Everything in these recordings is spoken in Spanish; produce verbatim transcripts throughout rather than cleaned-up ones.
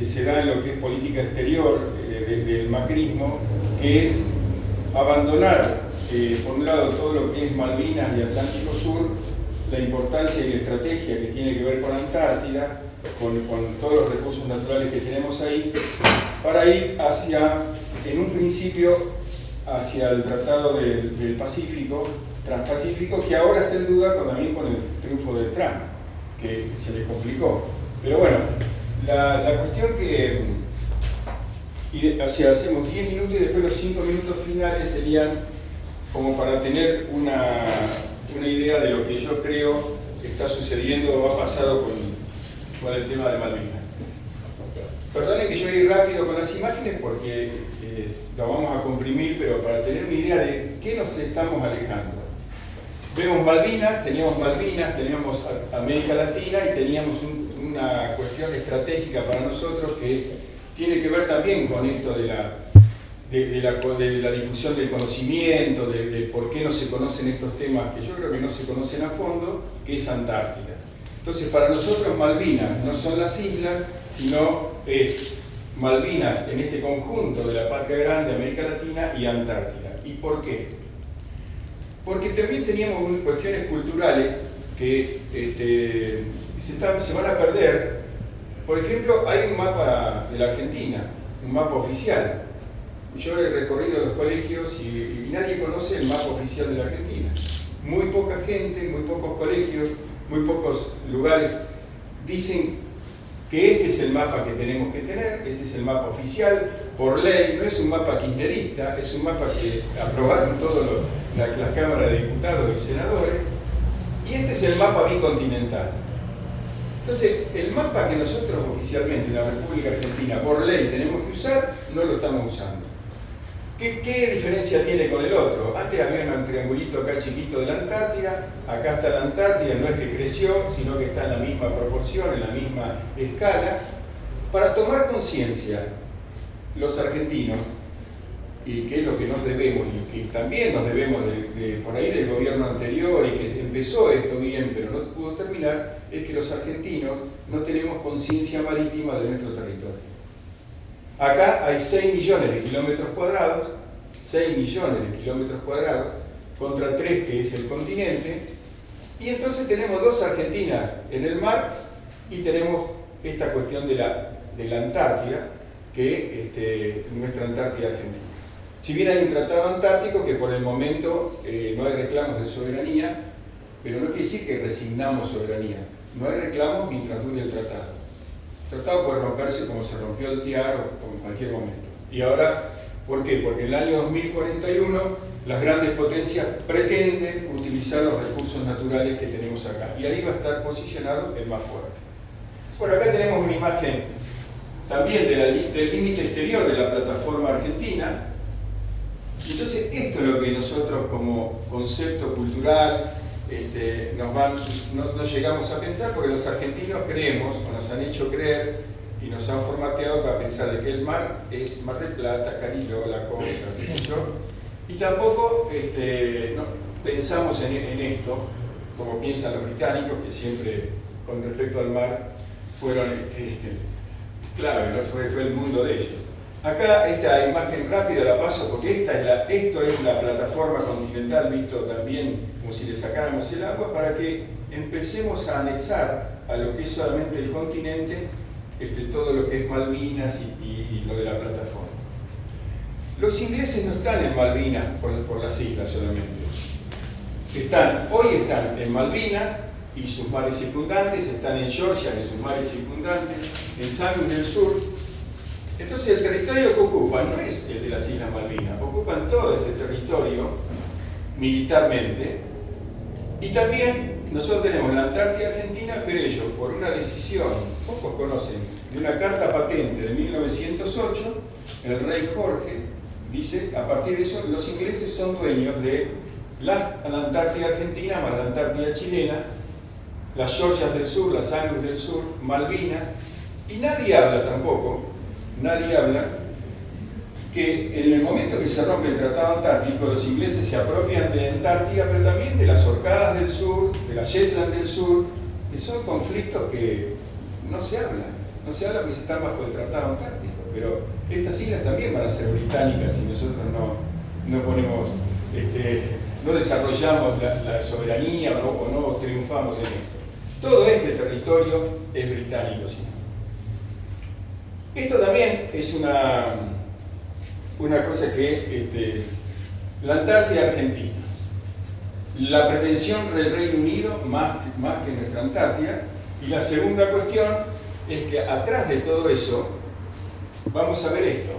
se da en lo que es política exterior eh, desde el macrismo, que es abandonar, eh, por un lado, todo lo que es Malvinas y Atlántico Sur, la importancia y la estrategia que tiene que ver con Antártida, con, con todos los recursos naturales que tenemos ahí, para ir hacia, en un principio, hacia el Tratado del, del Pacífico, Transpacífico, que ahora está en duda con, también con el triunfo de Trump, que se le complicó. Pero bueno, la, la cuestión que, y, o sea, hacemos diez minutos y después los cinco minutos finales serían como para tener una, una idea de lo que yo creo que está sucediendo o ha pasado con, con el tema de Malvinas. Perdonen que yo voy rápido con las imágenes porque eh, lo vamos a comprimir, pero para tener una idea de qué nos estamos alejando. Vemos Malvinas, teníamos Malvinas, teníamos América Latina y teníamos un, una cuestión estratégica para nosotros que tiene que ver también con esto de la, de, de la, de la difusión del conocimiento, de, de por qué no se conocen estos temas que yo creo que no se conocen a fondo, que es Antártida. Entonces, para nosotros Malvinas no son las islas, sino es Malvinas en este conjunto de la patria grande, América Latina y Antártida. ¿Y por qué? Porque también teníamos cuestiones culturales que este, se, están, se van a perder. Por ejemplo, hay un mapa de la Argentina, un mapa oficial. Yo he recorrido los colegios y, y nadie conoce el mapa oficial de la Argentina. Muy poca gente, muy pocos colegios, muy pocos lugares dicen que este es el mapa que tenemos que tener, este es el mapa oficial, por ley, no es un mapa kirchnerista, es un mapa que aprobaron todas la, las cámaras de diputados y senadores, y este es el mapa bicontinental. Entonces, el mapa que nosotros oficialmente en la República Argentina, por ley, tenemos que usar, no lo estamos usando. ¿Qué, ¿Qué diferencia tiene con el otro? Antes había un triangulito acá chiquito de la Antártida, acá está la Antártida, no es que creció, sino que está en la misma proporción, en la misma escala. Para tomar conciencia, los argentinos, y que es lo que nos debemos, y que también nos debemos de, de, por ahí del gobierno anterior, y que empezó esto bien, pero no pudo terminar, es que los argentinos no tenemos conciencia marítima de nuestro territorio. Acá hay seis millones de kilómetros cuadrados, seis millones de kilómetros cuadrados, contra tres que es el continente, y entonces tenemos dos Argentinas en el mar y tenemos esta cuestión de la, de la Antártida, que este, nuestra Antártida Argentina. Si bien hay un tratado antártico que por el momento eh, no hay reclamos de soberanía, pero no quiere decir que resignamos soberanía, no hay reclamos mientras dure el tratado. El tratado puede romperse como se rompió el T I A R o en cualquier momento. Y ahora, ¿por qué? Porque en el año dos mil cuarenta y uno las grandes potencias pretenden utilizar los recursos naturales que tenemos acá. Y ahí va a estar posicionado el más fuerte. Bueno, acá tenemos una imagen también de la, del límite exterior de la plataforma argentina. Y entonces esto es lo que nosotros como concepto cultural Este, nos van, no, no llegamos a pensar porque los argentinos creemos, o nos han hecho creer y nos han formateado para pensar de que el mar es Mar del Plata, Cariló, La Costa, etcétera. Y tampoco este, no, pensamos en, en esto, como piensan los británicos, que siempre con respecto al mar fueron este, clave, ¿no? Fue, fue el mundo de ellos. Acá esta imagen rápida la paso porque esta es la, esto es la plataforma continental, visto también como si le sacáramos el agua, para que empecemos a anexar a lo que es solamente el continente este, todo lo que es Malvinas y, y, y lo de la plataforma. Los ingleses no están en Malvinas por, por las islas solamente. Están, hoy están en Malvinas y sus mares circundantes, están en Georgia y sus mares circundantes, en Sandwich del Sur. Entonces el territorio que ocupan no es el de las Islas Malvinas, ocupan todo este territorio militarmente. Y también nosotros tenemos la Antártida Argentina, pero ellos, por una decisión, pocos conocen, de una carta patente de mil novecientos ocho, el rey Jorge dice, a partir de eso, los ingleses son dueños de la Antártida Argentina más la Antártida chilena, las Georgias del Sur, las Angus del Sur, Malvinas, y nadie habla tampoco, nadie habla que en el momento que se rompe el Tratado Antártico, los ingleses se apropian de Antártida, pero también de las Orcadas del Sur, de las Shetland del Sur, que son conflictos que no se hablan, no se habla que se están bajo el Tratado Antártico, pero estas islas también van a ser británicas si nosotros no, no ponemos, este, no desarrollamos la, la soberanía o no, o no triunfamos en esto. Todo este territorio es británico, ¿sí? Esto también es una, una cosa que este, la Antártida Argentina. La pretensión del Reino Unido más, más que nuestra Antártida. Y la segunda cuestión es que atrás de todo eso vamos a ver esto.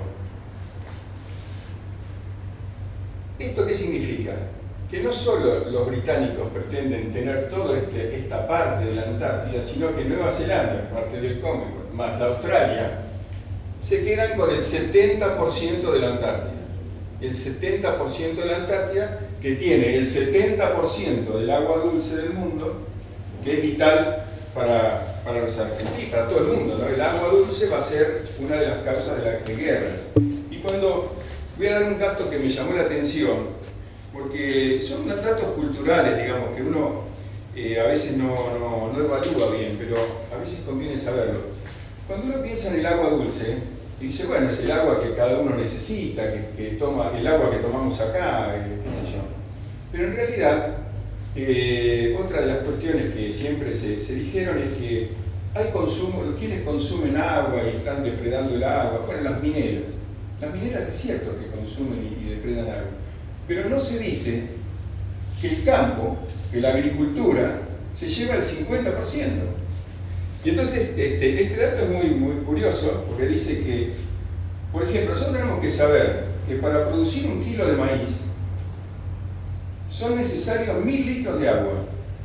¿Esto qué significa? Que no solo los británicos pretenden tener toda este, esta parte de la Antártida, sino que Nueva Zelanda, parte del Commonwealth, más la Australia, se quedan con el setenta por ciento de la Antártida. El setenta por ciento de la Antártida, que tiene el setenta por ciento del agua dulce del mundo, que es vital para, para los argentinos, para todo el mundo, ¿no? El agua dulce va a ser una de las causas de las de guerras. Y cuando voy a dar un dato que me llamó la atención, porque son datos culturales, digamos, que uno eh, a veces no, no, no evalúa bien, pero a veces conviene saberlo. Cuando uno piensa en el agua dulce, dice, bueno, es el agua que cada uno necesita, que, que toma, el agua que tomamos acá, qué sé yo. Pero en realidad, eh, otra de las cuestiones que siempre se, se dijeron es que hay consumo, quienes consumen agua y están depredando el agua, bueno, las mineras. Las mineras es cierto que consumen y, y depredan agua, pero no se dice que el campo, que la agricultura, se lleva el cincuenta por ciento. Y entonces, este, este dato es muy, muy curioso, porque dice que, por ejemplo, nosotros tenemos que saber que para producir un kilo de maíz son necesarios mil litros de agua.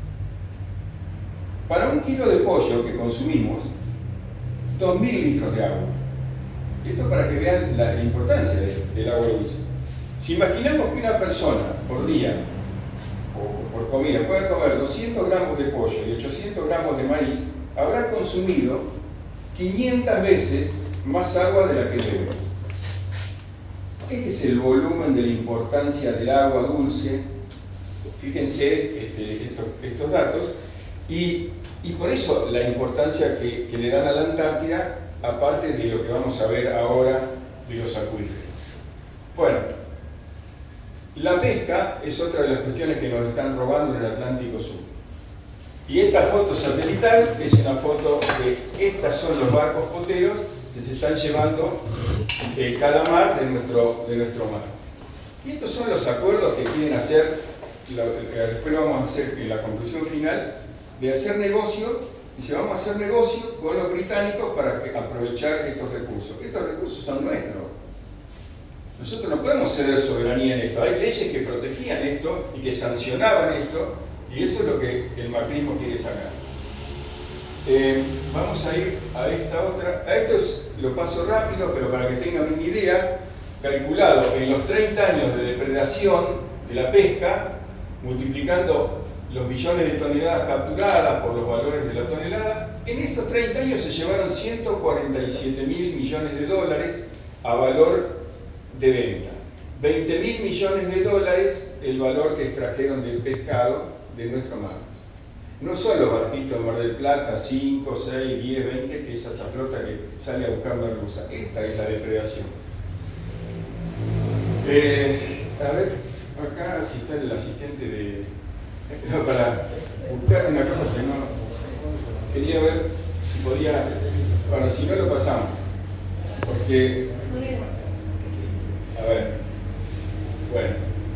Para un kilo de pollo que consumimos, dos mil litros de agua. Esto para que vean la importancia de, del agua dulce. Si imaginamos que una persona por día, o por comida, puede comer doscientos gramos de pollo y ochocientos gramos de maíz, habrá consumido quinientas veces más agua de la que bebe. Este es el volumen de la importancia del agua dulce. Fíjense este, estos, estos datos. Y, y por eso la importancia que, que le dan a la Antártida, aparte de lo que vamos a ver ahora de los acuíferos. Bueno, la pesca es otra de las cuestiones que nos están robando en el Atlántico Sur. Y esta foto satelital es una foto de estos son los barcos poteros que se están llevando eh, cada mar de nuestro, de nuestro mar. Y estos son los acuerdos que quieren hacer, lo, después lo vamos a hacer en la conclusión final, de hacer negocio, y se vamos a hacer negocio con los británicos para que, aprovechar estos recursos. Estos recursos son nuestros. Nosotros no podemos ceder soberanía en esto. Hay leyes que protegían esto y que sancionaban esto, y eso es lo que el macrismo quiere sacar. Eh, vamos a ir a esta otra. A esto es, lo paso rápido, pero para que tengan una idea, calculado en los treinta años de depredación de la pesca, multiplicando los billones de toneladas capturadas por los valores de la tonelada, en estos treinta años se llevaron ciento cuarenta y siete mil millones de dólares a valor de venta. veinte mil millones de dólares el valor que extrajeron del pescado de nuestro mar. No solo barquitos de Mar del Plata, cinco, seis, diez, veinte, que es esa flota que sale a buscar merluza. Esta es la depredación. Eh, a ver, acá si está el asistente de... No, para buscar una cosa que no... Quería ver si podía... Bueno, si no lo pasamos. Porque... A ver. Bueno.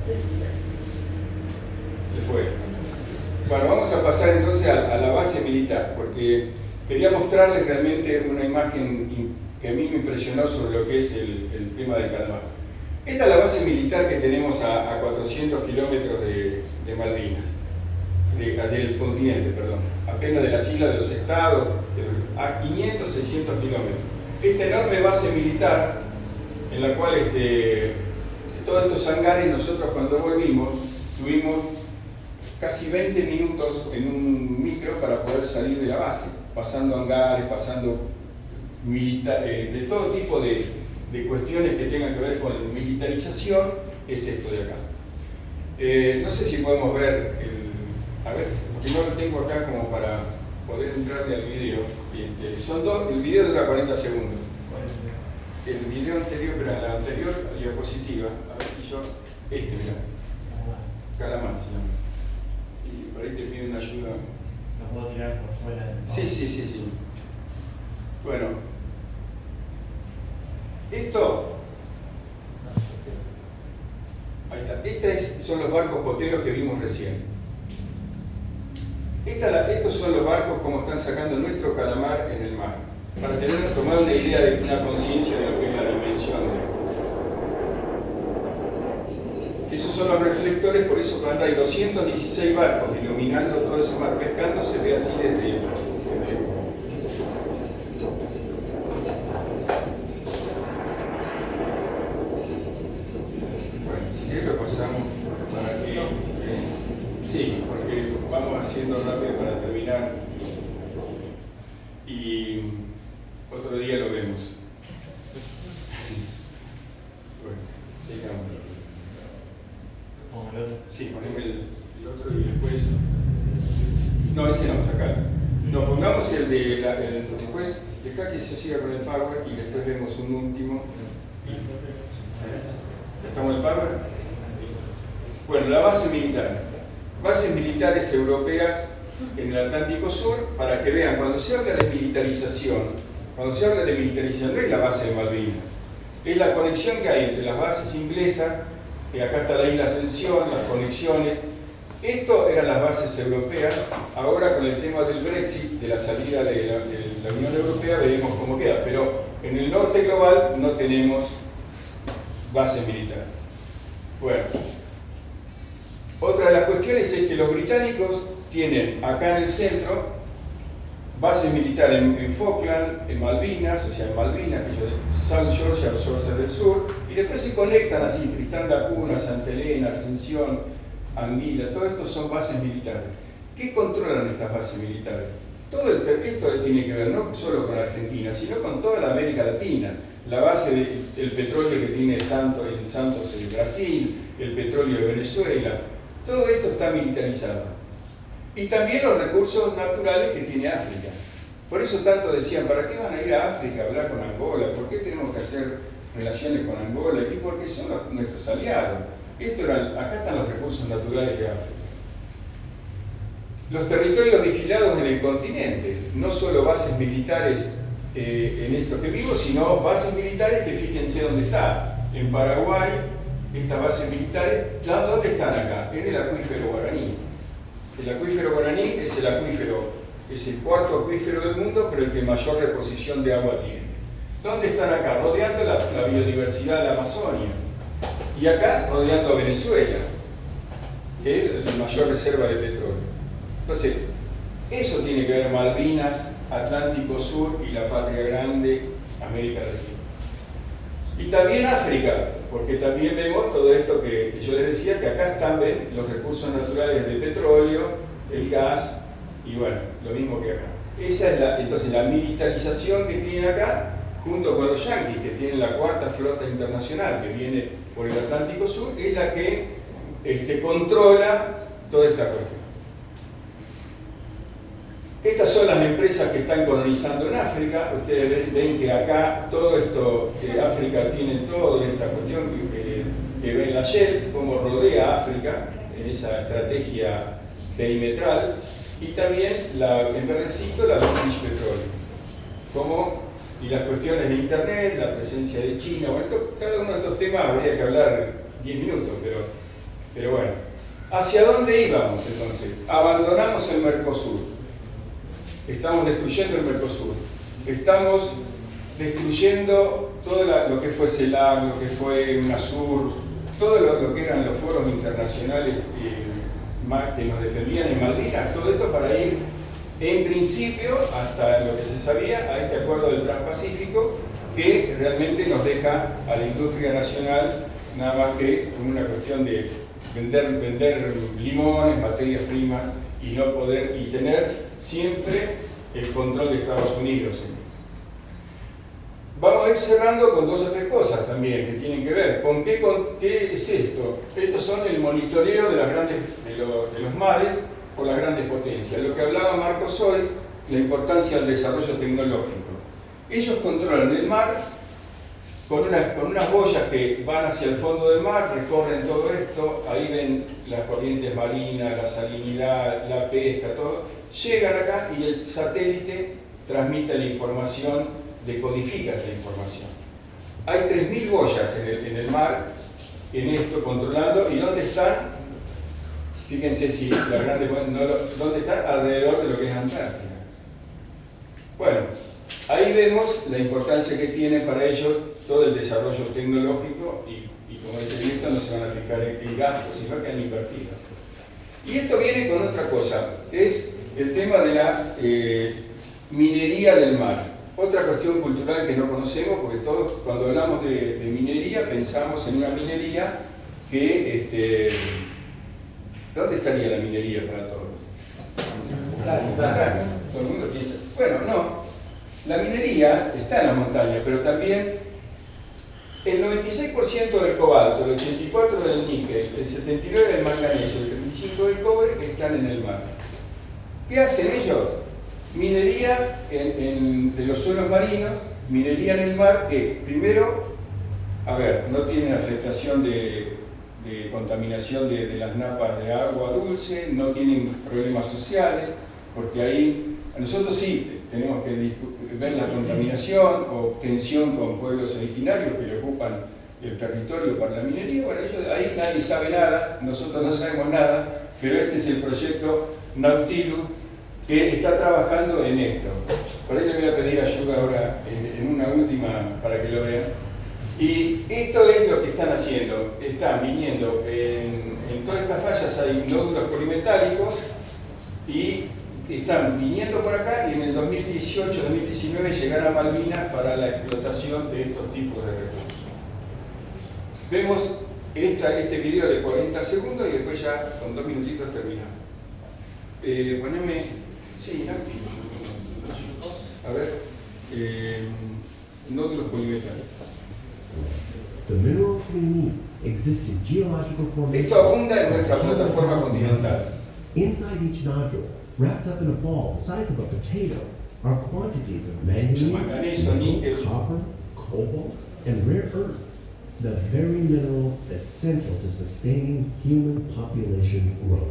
Se fue. Bueno, vamos a pasar entonces a, a la base militar, porque quería mostrarles realmente una imagen que a mí me impresionó sobre lo que es el, el tema del calamar. Esta es la base militar que tenemos a, a cuatrocientos kilómetros de, de Malvinas, de, del continente, perdón, apenas de las islas de los estados, de, a quinientos, seiscientos kilómetros. Esta enorme base militar, en la cual este, todos estos hangares, nosotros cuando volvimos, tuvimos casi veinte minutos en un micro para poder salir de la base, pasando hangares, pasando milita eh, de todo tipo de, de cuestiones que tengan que ver con militarización, es esto de acá. Eh, no sé si podemos ver, el, a ver, porque no lo tengo acá como para... poder entrarle al video. Este, son dos, el video dura cuarenta segundos. El video anterior, pero la anterior diapositiva, a ver si yo, este, mira, Calamar se llama. Y por ahí te pide una ayuda. ¿Lo puedo tirar por fuera del Sí, sí, sí, sí. Bueno, esto, ahí está, estos son los barcos poteros que vimos recién. Esta, estos son los barcos como están sacando nuestro calamar en el mar, para tener, tomar una idea de una conciencia de lo que es la dimensión de esto. Esos son los reflectores, por eso cuando hay doscientos dieciséis barcos iluminando todo ese mar pescando, se ve así desde, desde bueno, si querés lo pasamos para que eh, sí, porque vamos haciendo rápido para terminar y otro día lo vemos. Bueno, sigamos. Sí, poneme el, el otro y después. No, ese no, sacalo. No, pongamos el de la. El, después, deja que se siga con el power y después vemos un último. Y, ¿ya estamos en el power? Bueno, la base militar. Bases militares europeas en el Atlántico Sur, para que vean, cuando se habla de militarización, cuando se habla de militarización, no es la base de Malvinas, es la conexión que hay entre las bases inglesas. Y acá está la isla Ascensión, las conexiones. Esto eran las bases europeas. Ahora con el tema del Brexit, de la salida de la, de la Unión Europea, veremos cómo queda. Pero en el norte global no tenemos bases militares. Bueno, otra de las cuestiones es que los británicos tienen acá en el centro bases militares en, en Falkland, en Malvinas, o sea, en Malvinas, que yo, South Georgia, Georgia del Sur, y después se conectan así, Tristán da Cunha, Santa Elena, Ascensión, Anguila, todo esto son bases militares. ¿Qué controlan estas bases militares? Todo el, esto tiene que ver no solo con Argentina, sino con toda la América Latina. La base del petróleo que tiene Santos en Santos en Brasil, el petróleo de Venezuela, todo esto está militarizado. Y también los recursos naturales que tiene África. Por eso tanto decían, ¿para qué van a ir a África a hablar con Angola? ¿Por qué tenemos que hacer relaciones con Angola? Y porque son los, nuestros aliados. Esto era, acá están los recursos naturales de África. Los territorios vigilados en el continente, no solo bases militares eh, en esto que vivo, sino bases militares que fíjense dónde está. En Paraguay, estas bases militares, ¿dónde están acá? En el acuífero guaraní. El acuífero guaraní es el acuífero, es el cuarto acuífero del mundo, pero el que mayor reposición de agua tiene. ¿Dónde están acá? Rodeando la, la biodiversidad de la Amazonia. Y acá rodeando a Venezuela, que es la mayor reserva de petróleo. Entonces, eso tiene que ver Malvinas, Atlántico Sur y la patria grande, América Latina. Y también África, porque también vemos todo esto que, que yo les decía, que acá están ven, los recursos naturales del petróleo, el gas, y bueno, lo mismo que acá. Esa es la, entonces la militarización que tienen acá, junto con los yanquis, que tienen la cuarta flota internacional, que viene por el Atlántico Sur, es la que este, controla toda esta cuestión. Estas son las empresas que están colonizando en África. Ustedes ven, ven que acá todo esto, que África tiene toda esta cuestión que, que ven la Shell, cómo rodea África en esa estrategia perimetral, y también la, en verdecito la British Petroleum. Como, y las cuestiones de Internet, la presencia de China, bueno, esto, cada uno de estos temas habría que hablar diez minutos, pero, pero bueno. ¿Hacia dónde íbamos entonces? Abandonamos el Mercosur. Estamos destruyendo el Mercosur, estamos destruyendo todo la, lo que fue CELAC, lo que fue UNASUR, todo lo, lo que eran los foros internacionales eh, que nos defendían en Malvinas, todo esto para ir, en principio, hasta lo que se sabía, a este acuerdo del Transpacífico, que realmente nos deja a la industria nacional nada más que una cuestión de vender, vender limones, materias primas, y no poder, y tener siempre el control de Estados Unidos. Vamos a ir cerrando con dos o tres cosas también que tienen que ver. ¿Con qué, con qué es esto? Estos son el monitoreo de, las grandes, de, lo, de los mares por las grandes potencias. Lo que hablaba Marcos hoy la importancia del desarrollo tecnológico. Ellos controlan el mar con unas, con unas boyas que van hacia el fondo del mar, recorren todo esto, ahí ven las corrientes marinas, la salinidad, la pesca, todo. Llegan acá y el satélite transmite la información, decodifica esta información. Hay tres mil boyas en el, en el mar, en esto, controlando. ¿Y dónde están? Fíjense si la grande, no, ¿dónde están? Alrededor de lo que es Antártida. Bueno, ahí vemos la importancia que tiene para ellos todo el desarrollo tecnológico y, y como dice Néstor, no se van a fijar en, en gastos, sino que han invertido. Y esto viene con otra cosa, es el tema de la eh, minería del mar. Otra cuestión cultural que no conocemos, porque todos cuando hablamos de, de minería pensamos en una minería que... Este, ¿dónde estaría la minería para todos? Acá, todo el mundo piensa. Bueno, no. La minería está en la montaña, pero también el noventa y seis por ciento del cobalto, el ochenta y cuatro por ciento del níquel, el setenta y nueve por ciento del manganeso, el treinta y cinco por ciento del cobre están en el mar. ¿Qué hacen ellos? Minería en, en, de los suelos marinos, minería en el mar, que primero, a ver, no tienen afectación de, de contaminación de, de las napas de agua dulce, no tienen problemas sociales, porque ahí nosotros sí tenemos que ver la contaminación o tensión con pueblos originarios que le ocupan el territorio para la minería. Bueno, ellos, ahí nadie sabe nada, nosotros no sabemos nada, pero este es el proyecto Nautilus que está trabajando en esto. Por ahí le voy a pedir ayuda ahora en, en una última para que lo vean. Y esto es lo que están haciendo. Están viniendo, en, en todas estas fallas hay nódulos polimetálicos y están viniendo por acá y en el dos mil dieciocho dos mil diecinueve llegar a Malvinas para la explotación de estos tipos de recursos. Vemos esta, este video de cuarenta segundos y después ya con dos minutitos terminamos. Eh, poneme, sí, aquí. A ver, eh, nódulos polimetálicos. The minerals we need exist in geological formations. Esto abunda en nuestra plataforma continental. Inside each nodule, wrapped up in a ball the size of a potato, are quantities of manganese, manganeso, níquel, copper, cobalt, and rare earths, the very minerals essential to sustaining human population growth.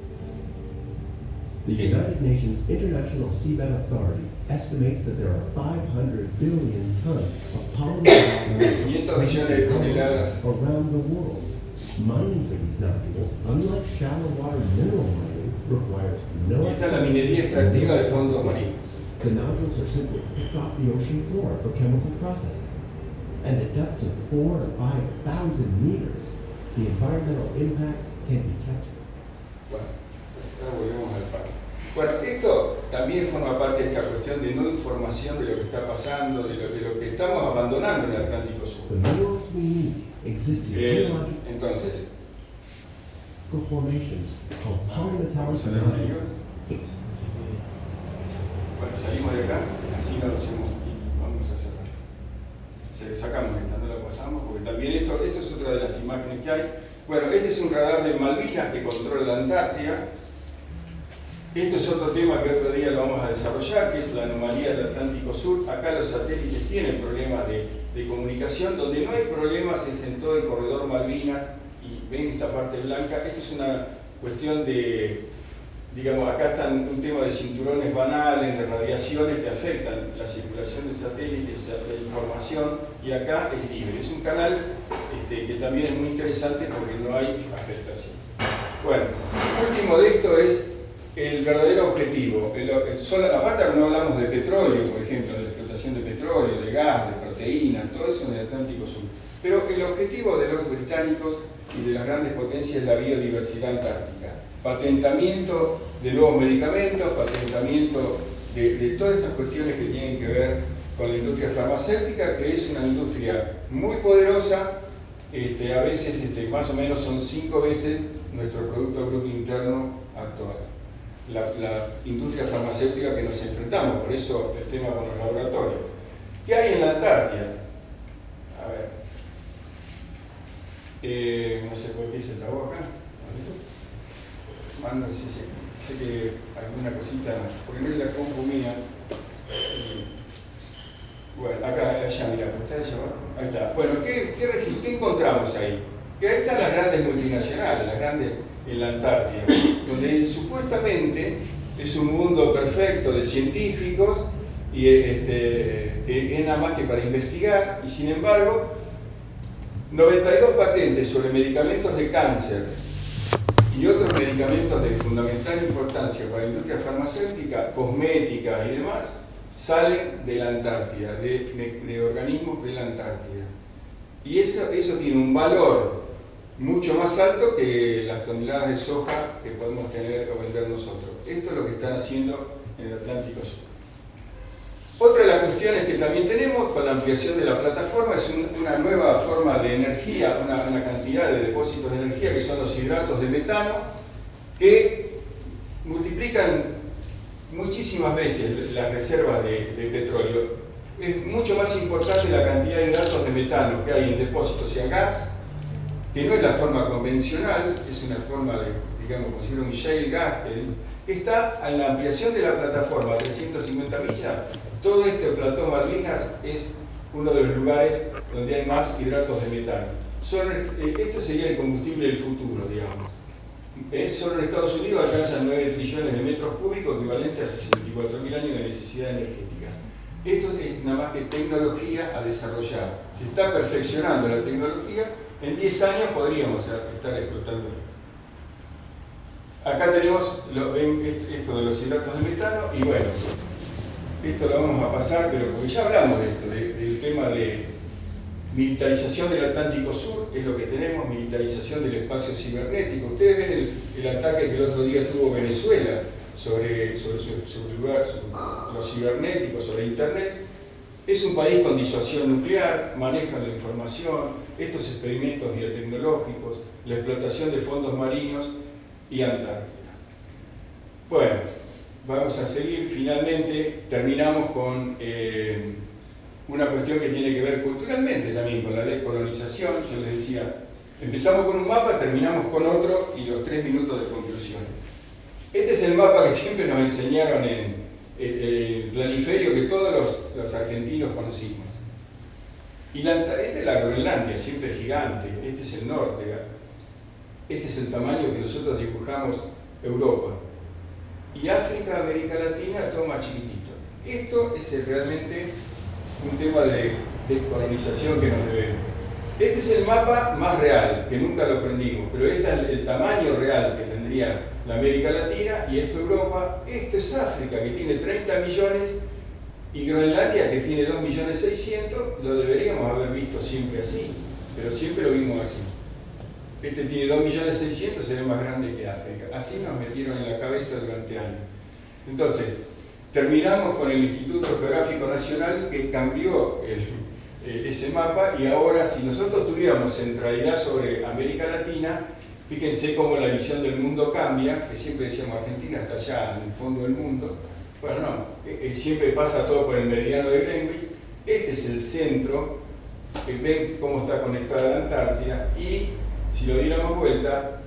The United Nations International Seabed Authority estimates that there are five hundred billion tons of polymetallic around the world. Mining for these nodules, unlike shallow water mineral mining, requires no... Esta es la minería extractiva de fondos marinos. The nodules are simply picked off the ocean floor for chemical processing. And at depths of four to five thousand meters, the environmental impact can be kept. Bueno, pues ahora volvemos al parque. Bueno, esto también forma parte de esta cuestión de no información de lo que está pasando, de lo, de lo que estamos abandonando en el Atlántico Sur. The minerals we need exist in Eh, geological entonces, formations called polymetallic vamos a ver nodules. bueno, salimos de acá, así nos hacemos y vamos a cerrar. Se, sacamos esta, no la pasamos, porque también esto, esto es otra de las imágenes que hay. Bueno, este es un radar de Malvinas que controla la Antártida. Esto es otro tema que otro día lo vamos a desarrollar, que es la anomalía del Atlántico Sur. Acá los satélites tienen problemas de, de comunicación. Donde no hay problemas es en todo el corredor Malvinas, y ven esta parte blanca. Esto es una cuestión de, digamos, acá están un tema de cinturones banales, de radiaciones que afectan la circulación del satélite, o sea, la información, y acá es libre. Es un canal este, que también es muy interesante porque no hay afectación. Bueno, último de esto es el verdadero objetivo. El, el sol, aparte no hablamos de petróleo, por ejemplo, de explotación de petróleo, de gas, de proteínas, todo eso en el Atlántico Sur. Pero el objetivo de los británicos y de las grandes potencias es la biodiversidad antártica. Patentamiento de nuevos medicamentos, patentamiento de, de todas estas cuestiones que tienen que ver con la industria farmacéutica, que es una industria muy poderosa. Este, a veces este, más o menos son cinco veces nuestro Producto Bruto Interno actual. La, la industria farmacéutica que nos enfrentamos, por eso el tema con los laboratorios. ¿Qué hay en la Antártida? A ver. Eh, no sé por qué se trabó acá. Mando, sí, sí. sé que alguna cosita, porque no es la compu mía. Bueno, acá, allá, mira, está allá abajo. Ahí está. Bueno, ¿qué, qué, qué encontramos ahí? Que ahí están las grandes multinacionales, las grandes en la Antártida, donde supuestamente es un mundo perfecto de científicos y este, que es nada más que para investigar, y sin embargo, noventa y dos patentes sobre medicamentos de cáncer y otros medicamentos de fundamental importancia para la industria farmacéutica, cosmética y demás, salen de la Antártida, de, de, de organismos de la Antártida. Y eso, eso tiene un valor mucho más alto que las toneladas de soja que podemos tener o vender nosotros. Esto es lo que están haciendo en el Atlántico Sur. Otra de las cuestiones que también tenemos con la ampliación de la plataforma es un, una nueva forma de energía, una, una cantidad de depósitos de energía que son los hidratos de metano, que multiplican muchísimas veces las reservas de, de petróleo. Es mucho más importante la cantidad de hidratos de metano que hay en depósitos y en gas, que no es la forma convencional, es una forma de, digamos, como si fuera un shale gas, que está en la ampliación de la plataforma a trescientas cincuenta millas. Todo este plató Malvinas es uno de los lugares donde hay más hidratos de metano. Solo, esto sería el combustible del futuro, digamos. Eh, solo en Estados Unidos alcanzan nueve trillones de metros cúbicos, equivalente a sesenta y cuatro mil años de necesidad energética. Esto es nada más que tecnología a desarrollar. Se está perfeccionando la tecnología, en diez años podríamos estar explotando. Acá tenemos lo, ven esto de los hidratos de metano, y bueno, esto lo vamos a pasar, pero porque ya hablamos de esto, de, del tema de militarización del Atlántico Sur, es lo que tenemos, militarización del espacio cibernético. Ustedes ven el, el ataque que el otro día tuvo Venezuela sobre, sobre su, su lugar, sobre los cibernéticos, sobre Internet. Es un país con disuasión nuclear, maneja la información, estos experimentos biotecnológicos, la explotación de fondos marinos y Antártida. Bueno, vamos a seguir. Finalmente terminamos con eh, una cuestión que tiene que ver culturalmente también con la descolonización. Yo les decía, empezamos con un mapa, terminamos con otro y los tres minutos de conclusión. Este es el mapa que siempre nos enseñaron en el, el planiferio que todos los, los argentinos conocimos. Y la, esta es la Groenlandia, siempre gigante, este es el norte, este es el tamaño que nosotros dibujamos Europa. Y África, América Latina, todo más chiquitito. Esto es realmente un tema de descolonización que nos debemos. Este es el mapa más real, que nunca lo aprendimos, pero este es el, el tamaño real que tendría la América Latina, y esto Europa. Esto es África, que tiene treinta millones, y Groenlandia, que tiene dos millones seiscientos, lo deberíamos haber visto siempre así, pero siempre lo vimos así. Este tiene dos millones seiscientos, será más grande que África. Así nos metieron en la cabeza durante años. Entonces, terminamos con el Instituto Geográfico Nacional, que cambió el, eh, ese mapa, y ahora, si nosotros tuviéramos centralidad sobre América Latina, fíjense cómo la visión del mundo cambia, que siempre decíamos Argentina está allá en el fondo del mundo. Bueno, no, eh, siempre pasa todo por el meridiano de Greenwich. Este es el centro, eh, ven cómo está conectada la Antártida, y si lo diéramos vuelta,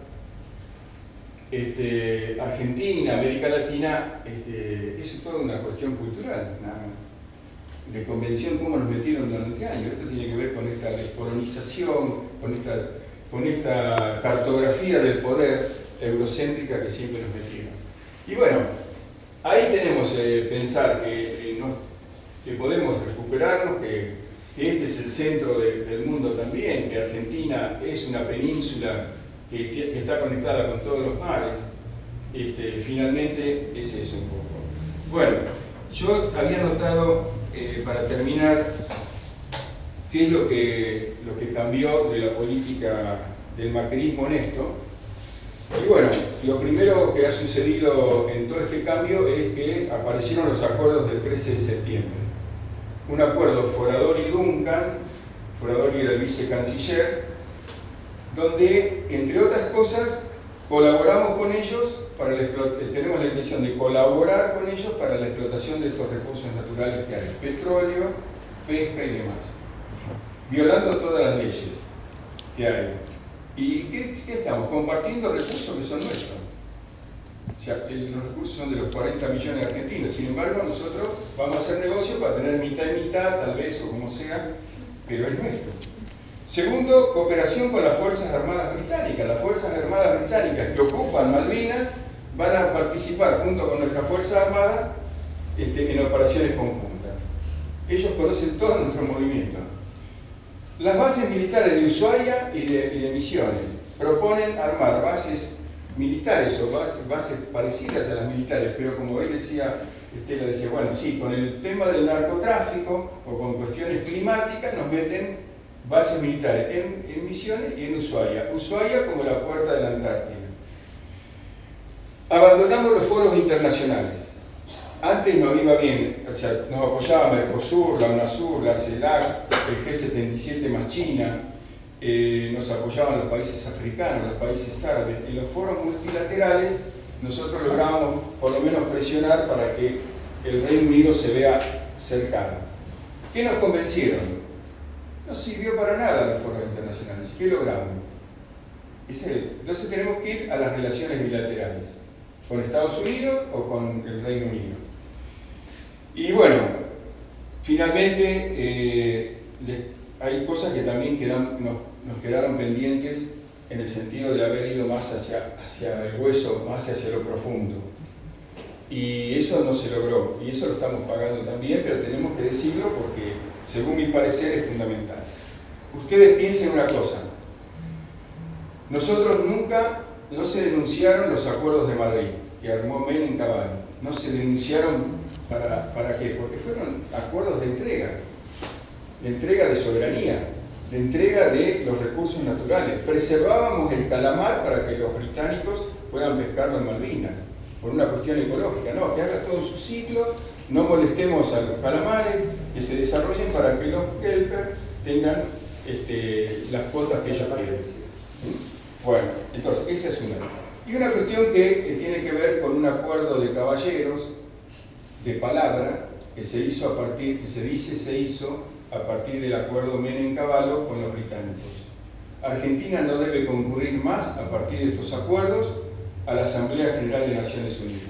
este, Argentina, América Latina, este, eso es toda una cuestión cultural, nada más. De convención, cómo nos metieron durante años. Esto tiene que ver con esta descolonización, con esta, con esta cartografía del poder eurocéntrica que siempre nos metieron. Y bueno, ahí tenemos que eh, pensar que, eh, no, que podemos recuperarnos, que que este es el centro de, del mundo también, que Argentina es una península que, que está conectada con todos los mares. Este, finalmente, ese es un poco. Bueno, yo había notado, eh, para terminar, qué es lo que, lo que cambió de la política del macrismo en esto. Y bueno, lo primero que ha sucedido en todo este cambio es que aparecieron los acuerdos del trece de septiembre. Un acuerdo Foradori y Duncan, Foradori era el vicecanciller, donde, entre otras cosas, colaboramos con ellos, para la, tenemos la intención de colaborar con ellos para la explotación de estos recursos naturales que hay, petróleo, pesca y demás, violando todas las leyes que hay. ¿Y qué, qué estamos? Compartiendo recursos que son nuestros. O sea, los recursos son de los cuarenta millones de argentinos. Sin embargo, nosotros vamos a hacer negocio para tener mitad y mitad, tal vez, o como sea, pero es nuestro. Segundo, cooperación con las Fuerzas Armadas Británicas. Las Fuerzas Armadas Británicas que ocupan Malvinas van a participar junto con nuestras Fuerzas Armadas este, en operaciones conjuntas. Ellos conocen todo nuestro movimiento. Las bases militares de Ushuaia y de, y de Misiones proponen armar bases militares o bases, bases parecidas a las militares, pero como él decía, Estela decía, bueno, sí, con el tema del narcotráfico o con cuestiones climáticas nos meten bases militares en, en Misiones y en Ushuaia. Ushuaia como la puerta de la Antártida. Abandonamos los foros internacionales. Antes nos iba bien, o sea, nos apoyaba Mercosur, la UNASUR, la CELAC, el G setenta y siete más China, eh, nos apoyaban los países africanos, los países árabes. En los foros multilaterales nosotros lográbamos por lo menos presionar para que el Reino Unido se vea cercano. ¿Qué nos convencieron? No sirvió para nada los foros internacionales. ¿Qué logramos? Entonces tenemos que ir a las relaciones bilaterales, con Estados Unidos o con el Reino Unido. Y bueno, finalmente eh, le, hay cosas que también quedan, nos, nos quedaron pendientes en el sentido de haber ido más hacia, hacia el hueso, más hacia lo profundo. Y eso no se logró, y eso lo estamos pagando también, pero tenemos que decirlo porque, según mi parecer, es fundamental. Ustedes piensen una cosa, nosotros nunca, no se denunciaron los acuerdos de Madrid, que armó Menem Cavallo, no se denunciaron para, ¿para qué? Porque fueron acuerdos de entrega, de entrega de soberanía, de entrega de los recursos naturales. Preservábamos el calamar para que los británicos puedan pescarlo en Malvinas, por una cuestión ecológica, no, que haga todo su ciclo, no molestemos a los calamares, que se desarrollen para que los kelper tengan este, las cuotas que ellos quieren. ¿Sí? Bueno, entonces, esa es una. Y una cuestión que, que tiene que ver con un acuerdo de caballeros, de palabra, que se hizo a partir, que se dice se hizo a partir del acuerdo Menem-Cavallo con los británicos. Argentina no debe concurrir más a partir de estos acuerdos a la Asamblea General de Naciones Unidas.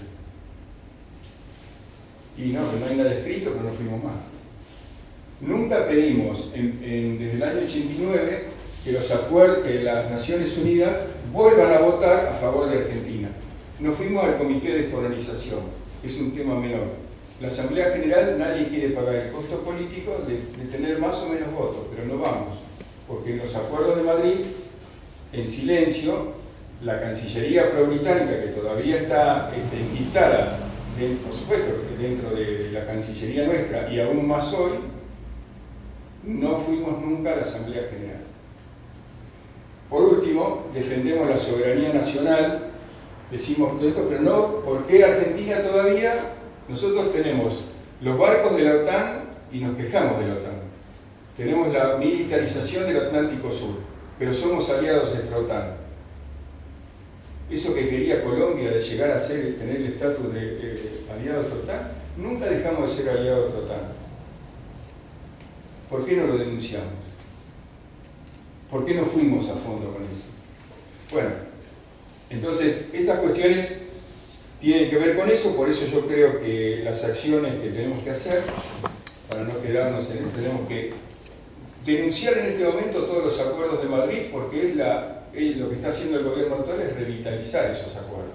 Y no, no hay nada escrito, pero no fuimos más. Nunca pedimos, en, en, desde el año ochenta y nueve, que, los acuerdos, que las Naciones Unidas vuelvan a votar a favor de Argentina. No fuimos al Comité de Descolonización, es un tema menor. La Asamblea General, nadie quiere pagar el costo político de, de tener más o menos votos, pero no vamos, porque en los acuerdos de Madrid, en silencio, la Cancillería pro-británica, que todavía está este, enquistada, de, por supuesto, dentro de la Cancillería nuestra, y aún más hoy, no fuimos nunca a la Asamblea General. Por último, defendemos la soberanía nacional, decimos todo esto, pero no, ¿por qué Argentina todavía? Nosotros tenemos los barcos de la OTAN y nos quejamos de la OTAN. Tenemos la militarización del Atlántico Sur, pero somos aliados extra-OTAN. Eso que quería Colombia de llegar a ser, tener el estatus de, de, de aliado extra-OTAN, nunca dejamos de ser aliados extra-OTAN. ¿Por qué no lo denunciamos? ¿Por qué no fuimos a fondo con eso? Bueno, entonces estas cuestiones tienen que ver con eso, por eso yo creo que las acciones que tenemos que hacer, para no quedarnos en esto, tenemos que denunciar en este momento todos los acuerdos de Madrid, porque es, la, es lo que está haciendo el gobierno actual es revitalizar esos acuerdos.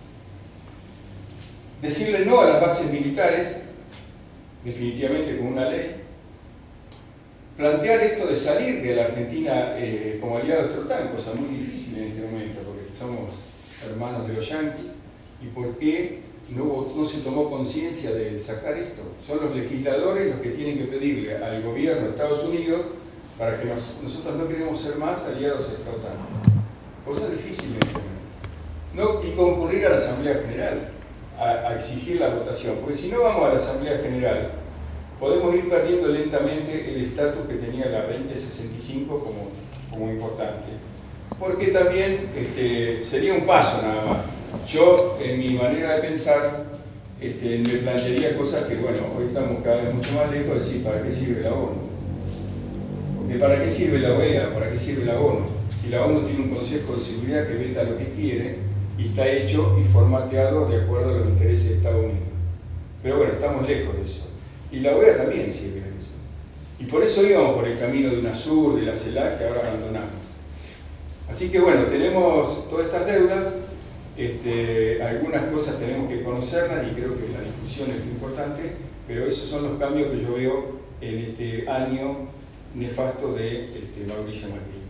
Decirle no a las bases militares, definitivamente con una ley. Plantear esto de salir de la Argentina eh, como aliado extra-OTAN, cosa muy difícil en este momento, porque somos hermanos de los yanquis. ¿Y por qué no, no se tomó conciencia de sacar esto? Son los legisladores los que tienen que pedirle al gobierno de Estados Unidos para que nos, nosotros no queremos ser más aliados extra-OTAN. Cosa difícil en este momento. No, y concurrir a la Asamblea General, a, a exigir la votación. Porque si no vamos a la Asamblea General, podemos ir perdiendo lentamente el estatus que tenía la veinte sesenta y cinco como, como importante. Porque también este, sería un paso nada más. Yo, en mi manera de pensar, este, me plantearía cosas que, bueno, hoy estamos cada vez mucho más lejos de decir, ¿para qué sirve la ONU? Porque ¿para qué sirve la O E A? ¿Para qué sirve la ONU? Si la ONU tiene un Consejo de Seguridad que veta lo que quiere, y está hecho y formateado de acuerdo a los intereses de Estados Unidos. Pero bueno, estamos lejos de eso. Y la O E A también sirve a eso. Y por eso íbamos por el camino de UNASUR, de la CELAC, que ahora abandonamos. Así que bueno, tenemos todas estas deudas, este, algunas cosas tenemos que conocerlas y creo que la discusión es muy importante, pero esos son los cambios que yo veo en este año nefasto de este, Mauricio Macri.